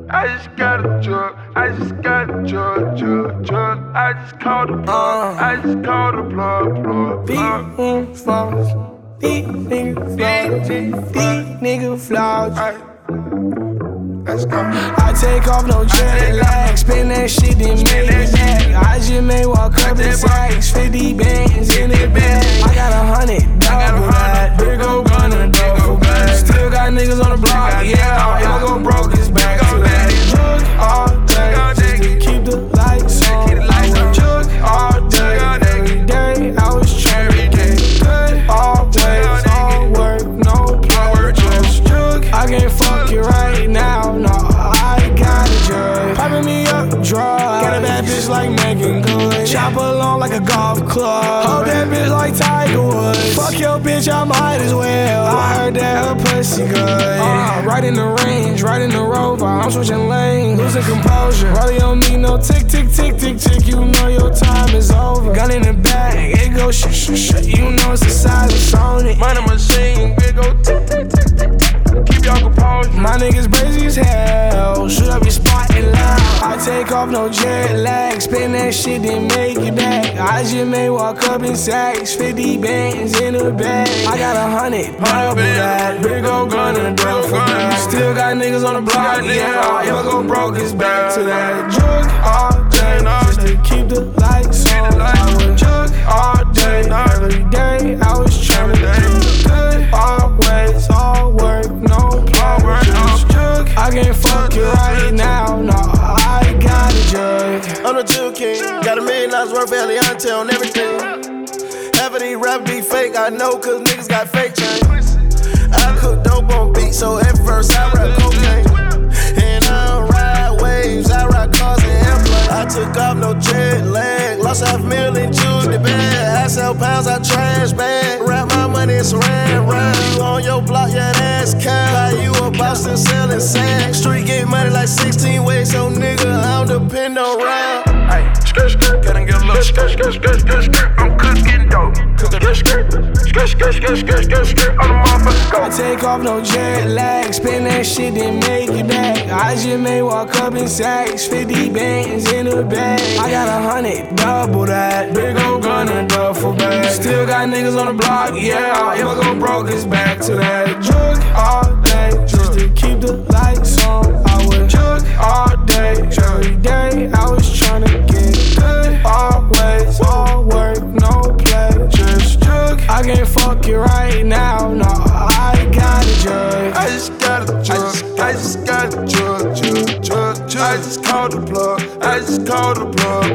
I just got a drug. I just got a drug. I just called the plug. I just called the plug. These flaws. These niggas flaws. These niggas flaws. Let's go. I take off no jet lag, spin that shit then make it back. I just may walk up in sacks, 50 bands in the bag. I got 100, double that. Big ol' gun and a duffel bag. Still got niggas on the block, yeah. If I go broke, it's back to that. Drug all day, just to keep the lights on. I went drug all day, every day. I was trying to get good always, all work, no play. Just drug, I can't fuck you right now. No, I got a drug. Popping me up, drug. Got a bad bitch like Megan Good. Chop along like a golf club. Hold that bitch like Tiger Woods. Fuck your bitch, I might as well. I heard that her pussy good. Right in the range, right in the Rover. I'm switching lanes, losing composure. Rollie don't need no tick, tick, tick, tick, tick. You know your time is over. Gun in the bag, it go shh, shh, shh. You know it's a silence on it. Money machine, it go tick, tick, tick, tick, tick. Keep y'all composure. My niggas brazy as hell. Shoot up your spot and loud. I take off no jet lag. Spin that shit then make it back. I just may walk up in sacks. 50 bands in a bag. I got 100, double that. Big ol' gun and a duffel bag. Still got niggas on the block, yeah. If I go broke, it's back to that. Drug all day, just to keep the lights on. I went drug all day, every day. I was tryna do good always, all work, no play. Just drug, I can't fuck you right now. No, I got a drug. I'm the Jew King, got $1 million worth of Eliante on everything. Half of these rap be fake, I know, cause niggas got fake chains. I cook dope on beat, so every verse I rap cocaine. And I don't ride waves, I ride cars and airplanes. I took off no jet lag, lost $500,000 jewelry bag. I sell pounds, I trash bag. Wrap my money in saran wrap. You on your block, yeah, that's cow. Like you a Boston selling sand. Street get money like 16 ways, so nigga, I don't depend on round. Ay, skirt, skirt, gotta get a little skirt, skirt, skirt, skirt, skirt. I'm cooking dope. Cooking skirt, skirt, skirt, skirt, skirt, skirt, skirt, skirt. On the motherfucker go. I take off no jet lag, spin that shit then make it back. I just may walk up in sacks, 50 bands in a bag. I got 100, double that. Big ol' gun and a duffel bag. Still got niggas on the block, yeah. If I go broke, it's back to that. Drug all day, just to keep the lights on. I went drug all day, every day. I was tryna get good always, all work, no play. Just drug, I can't fuck you right now. No, I got a drug. I just got a drug. I just got a drug. I just called the plug. I just called the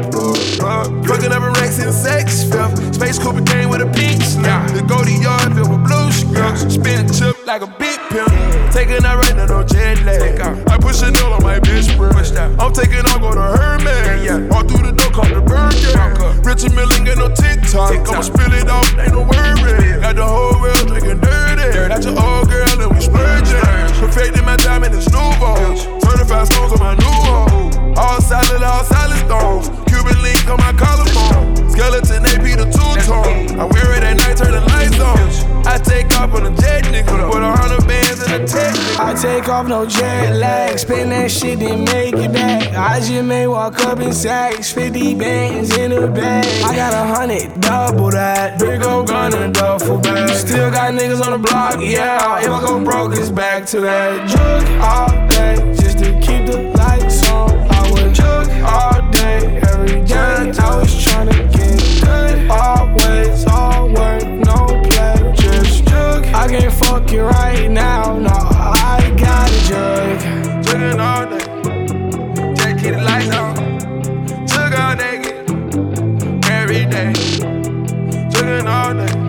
plug. Fucking up in Rex and sex filth. Space Cooper came with a pink slip. The Goldie Yard filled with blue strips. Spin chip like a big pimp. Taking out right now, no jet lag. I push a nail on my bitch spread. I'm taking off, go to Herman. All through the door, call the burger. Rich and Milling, get no TikTok. I'ma spill it off, ain't no worry. Got the whole world drinking dirty. Got your old girl and we splurging. Perfecting my diamond and Nouveau. 35 stones on my new home. All solid stones. Cuban link on my collarbone. Skeleton AP the two-tone. I wear it at night, turn the lights on. I take off on a jet nigga with 100 bands in a tech. I take off no jet lag, spin that shit then make it back. I just may walk up in sacks, 50 bands in a bag. I got 100, double that. Big ol' gun and a duffel bag. Still got niggas on the block, yeah. If I go broke, it's back to that. Drug all day, just to keep the lights on. I went drug all day, every day. I was tryna get good always, all work, no play. Just drug, I can't fuck you right now. No, I got a drug. Jugging all day, just keep the lights on. Jug all day, every day. Jugging all day.